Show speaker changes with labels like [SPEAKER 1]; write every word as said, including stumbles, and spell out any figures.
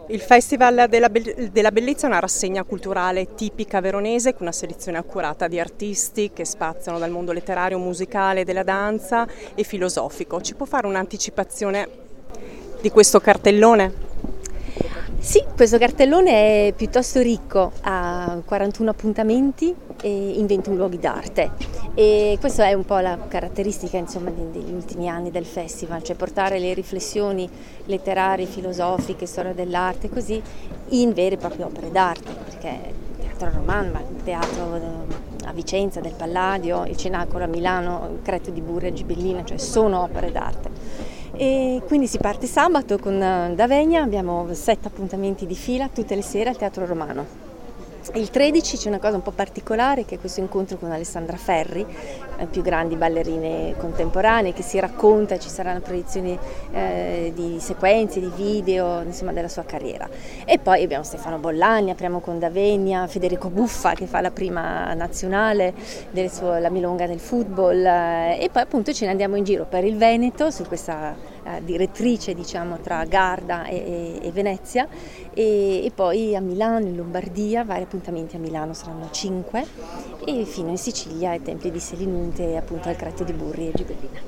[SPEAKER 1] Il Festival della, Be- della Bellezza è una rassegna culturale tipica veronese con una selezione accurata di artisti che spaziano dal mondo letterario, musicale, della danza e filosofico. Ci può fare un'anticipazione di questo cartellone?
[SPEAKER 2] Sì, questo cartellone è piuttosto ricco, ha quarantuno appuntamenti in ventuno luoghi d'arte e questa è un po' la caratteristica, insomma, degli ultimi anni del festival, cioè portare le riflessioni letterarie, filosofiche, storia dell'arte, così, in vere e proprie opere d'arte, perché il teatro romano, il teatro a Vicenza del Palladio, il Cenacolo a Milano, il Cretto di Burri a Gibellina, cioè sono opere d'arte. E quindi si parte sabato con D'Avegna, abbiamo sette appuntamenti di fila tutte le sere al Teatro Romano. Il tredici c'è una cosa un po' particolare, che è questo incontro con Alessandra Ferri, le più grandi ballerine contemporanee, che si racconta, ci saranno proiezioni eh, di sequenze, di video, insomma, della sua carriera. E poi abbiamo Stefano Bollani, apriamo con D'Avegna, Federico Buffa che fa la prima nazionale, delle sue, la milonga del football, eh, e poi appunto ce ne andiamo in giro per il Veneto su questa eh, direttrice, diciamo, tra Garda e, e, e Venezia, e, e poi a Milano, in Lombardia, vari appuntamenti a Milano saranno cinque, e fino in Sicilia ai Templi di Selinunte e appunto al Cretto di Burri e Gibellina.